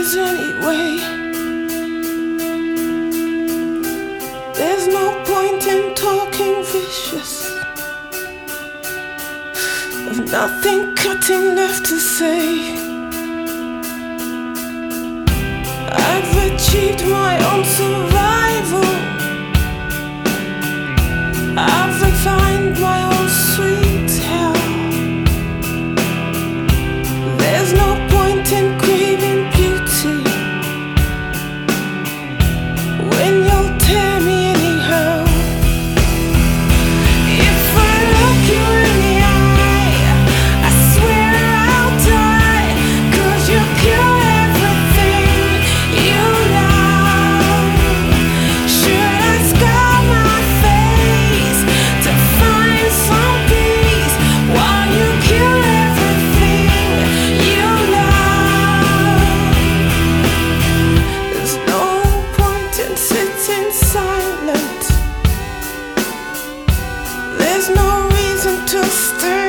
lose anyway. There's no point in talking vicious. I've nothing cutting left to say. I've achieved my own survival. I've refined my own sweet hell. There's no point in craving beauty when you'll tear me anyhow. If I look you in the eye, I swear I'll die, 'cause you kill everything you love. Should I scar my face to find some peace while you kill everything you love? There's no point in sitting silent. There's no reason to stay.